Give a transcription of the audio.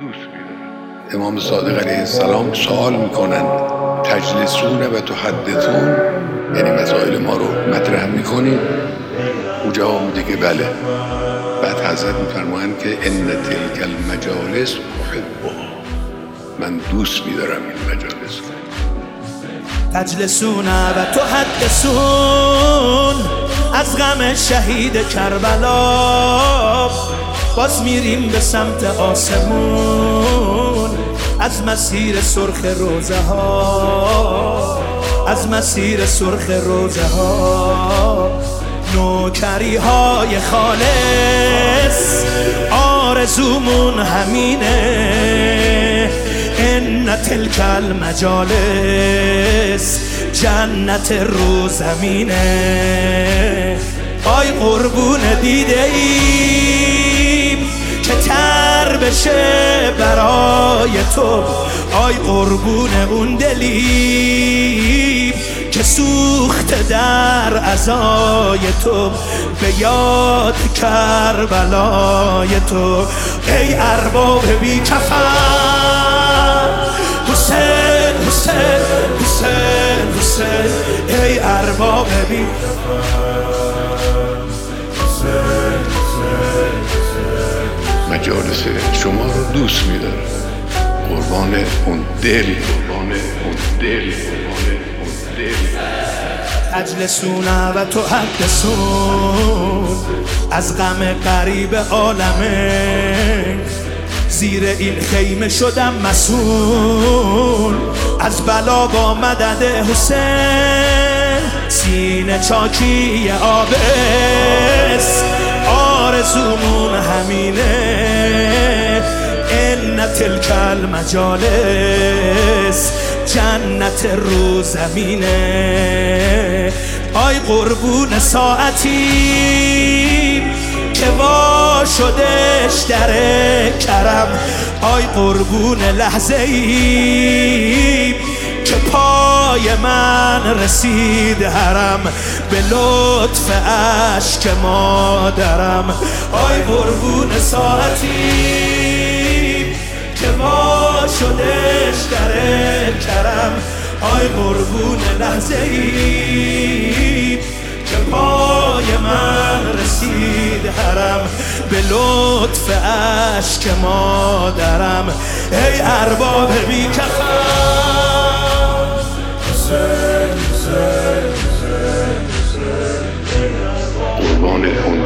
دوست می‌دارم. امام صادق علیه السلام سوال میکنند تجلسون و تحدثون، یعنی مسائل ما رو مطرح میکنید؟ او جواب میده که بله. بعد حضرت میفرمایند که ان تلک المجالس احبها، من دوست میدارم این مجالس. تجلسون و تحدثون از غم شهید کربلا، باز میریم به سمت آسمون از مسیر سرخ روزه ها، از مسیر سرخ روزه ها. نوکری های خالص آرزومون همینه، ان تلک المجالس جنت رو زمینه. آی قربون دیده ایم که تر بشه برای تو، آی قربون اون دلیم که سوخت در عزای تو، به یاد کربلای تو. ای ارباب بی کفن حسین حسین حسین حسین، ای ارباب بی مجالس شما رو دوست میدارم. قربان اون دل، قربان اون دل، قربان اون دل. تجلسون و تحدثون از غم غریب عالمه، زیر این خیمه شدم مسئول از بلا با مدد حسین. سینه چاکی آبس آرزومون همینه، ان تلک المجالس جنت رو زمینه. آی قربون ساعتی که وا شدش در کرم، آی قربون لحظه ای که پای من رسید حرم به لطف اشک مادرم. آی قربون ساعتی که وا شدش در کرم، آی قربون لحظه ای که پای من رسید حرم به لطف اشک مادرم. ای ارباب بی کفن قربان اون